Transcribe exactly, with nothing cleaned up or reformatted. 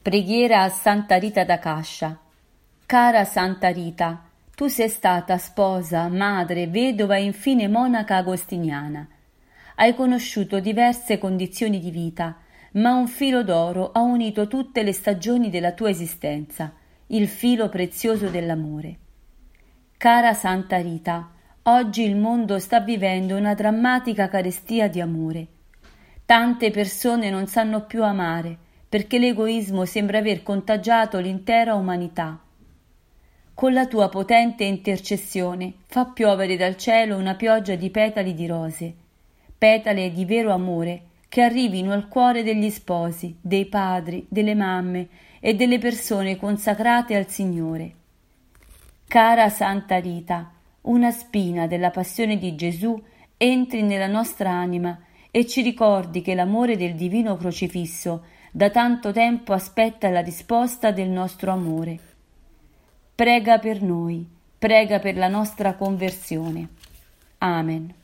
Preghiera a Santa Rita d'Akascia. Cara Santa Rita, tu sei stata sposa, madre, vedova e infine monaca agostiniana. Hai conosciuto diverse condizioni di vita, ma un filo d'oro ha unito tutte le stagioni della tua esistenza, il filo prezioso dell'amore. Cara Santa Rita, oggi il mondo sta vivendo una drammatica carestia di amore. Tante persone non sanno più amare, perché l'egoismo sembra aver contagiato l'intera umanità. Con la tua potente intercessione fa piovere dal cielo una pioggia di petali di rose, petali di vero amore che arrivino al cuore degli sposi, dei padri, delle mamme e delle persone consacrate al Signore. Cara Santa Rita, una spina della passione di Gesù entri nella nostra anima e ci ricordi che l'amore del divino crocifisso da tanto tempo aspetta la risposta del nostro amore. Prega per noi, prega per la nostra conversione. Amen.